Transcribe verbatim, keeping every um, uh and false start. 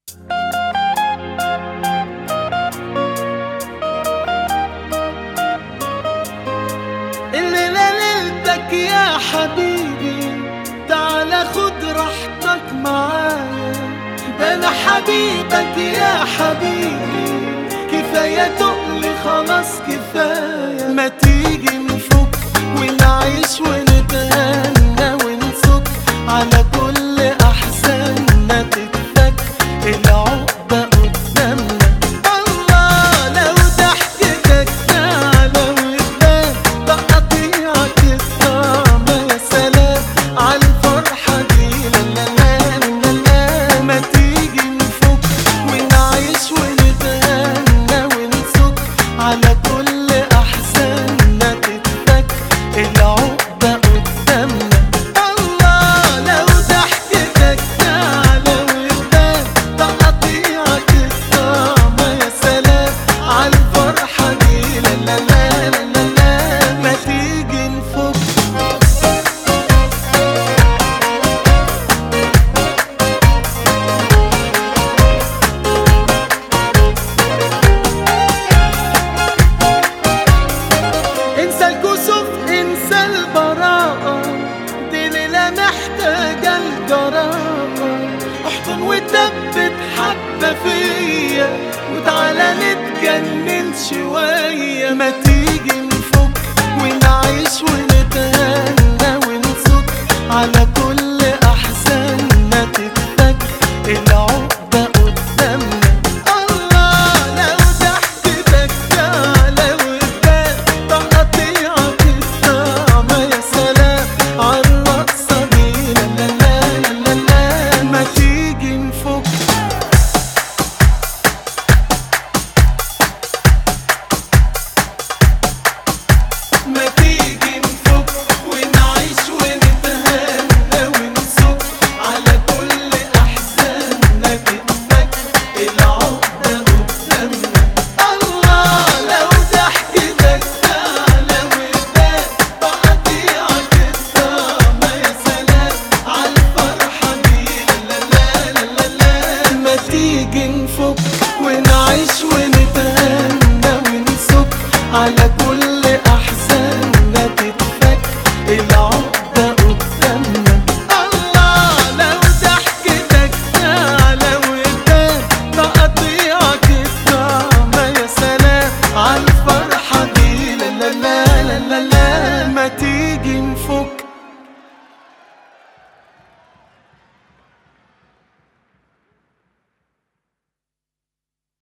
الليلة ليلتك يا حبيبي، تعال خد راحتك معايا. انا حبيبك يا حبيبي، كفاية تقلي خلاص كفاية. ما تيجي نفك ونعيش ونتهنى ونسك على كل احزاننا تتفك العقدة قدامنا. الله لو ضحكتك تعالى وتبان تقطيعك الطعم. يا سلام عالفرحة دي لا لا لا لا لا. ما تيجي نفك ونعيش ونتهنى ونسك على كل احزاننا تتفك العقدة قدامنا. الله لو ضحكتك تعالى وتبان تقطيعك الطعم. يا سلام عالفرحة دي لا لا لا لا لا. ما تيجي نفك انسى الكسوف انسى البراءة، دي ليلة محتاجة الجراءة. احضن وثبت حبة فيا وتعالى نتجنن شوية. ما تيجي نفك ونعيش ونتهنى ونسك على كل احزاننا تتفك العقدة قدامنا. الله لو ضحكتك تعالى وتبان تقطيعك الطعم. يا سلام عالرقصة دي لا لا لا لا لا. ما تيجي نفك ما تيجي نفك ونعيش ونتهنى ونسك على كل احزاننا تتفك العقدة قدامنا. الله لو ضحكتك تعالى وتبان تقطيعك الطعم. يا سلام عالفرحة دي لا لا لا لا لا. ما تيجي نفك ونعيش ونتهنى ونسك على